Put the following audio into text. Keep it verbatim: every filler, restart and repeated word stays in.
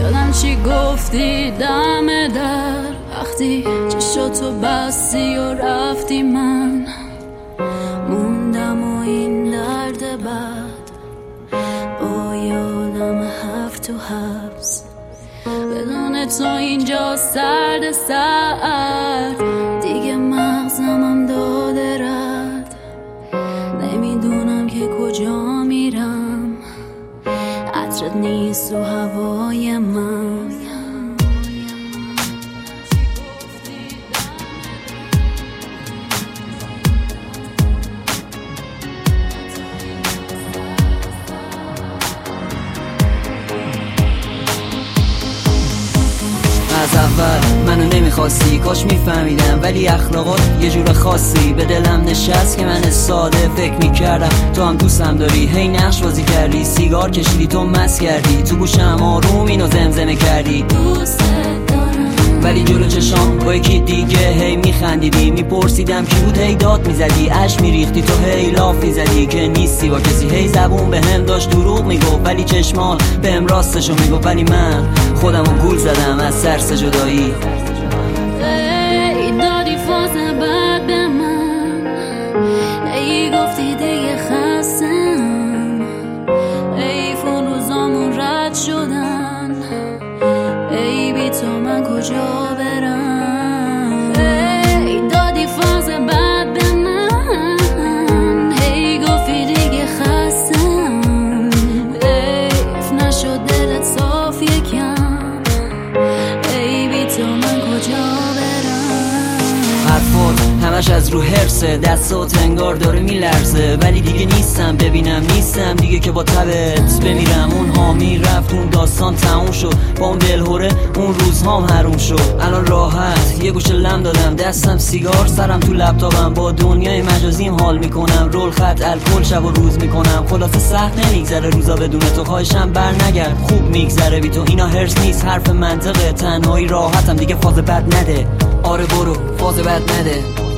یادم چی گفتی دم در وقتی چشاتو بستی و رفتی، من موندم و این درد بد با یادم هفت و حبس. بدون تو اینجا سرد سرد دیگه مغزمم داده رد. نمیدونم که کجا میرم، عطرت نیست و هوای من. از اول منو نمیخواستی، کاش میفهمیدم، ولی اخلاقات یه جور خاصی به دلم نشست که من ساده فکر میکردم تو هم دوستم داری. هی نقش بازی کردی، سیگار کشیدی، تو مس کردی، تو گوشم آروم اینو زمزمه کردی دوست دارم، ولی جلو چشام با یکی دیگه هی میخندیدی. میپرسیدم کی بود، هی داد میزدی، اش میریختی، تو هی لاف میزدی که نیستی با کسی. هی زبون به هم داشت دروغ میگفت ولی چشمان به هم راستشو میگفت. ولی من خودمو گول زدم از ترس جدایی. ای دادی فاز بعد به من، ای گفتی دیگه خستم، ای فون روزامون رد شدن، ای بی تو من کجا برم. ای دادی فاز بعد به من، ای گفتی دیگه خستم، حیف نشد دلت صاف یکم، ای بی تو من کجا برم. حرفات همش از رو هرسه، دستات انگار داره میلرزه، ولی دیگه نیستم ببینم نیستم دیگه که با تبت بمیرم. اون حامی رفت، اون داستان تموم شد، با اون دلهوره اون روزهام حروم شد. الان راحت یه گوشه لم دادم، دستم سیگار، سرم تو لپتاپم، با دنیای مجازیم حال میکنم، رول خط الکل شب و روز میکنم. خلاصه سخت نمیگذره روزا بدون تو، خواهشم بر نگرد، خوب میگذره بی تو. اینا هرس نیست، حرف منطقه، تنهایی راحتم دیگه، فاز بد نده. آره برو فاز بد نده.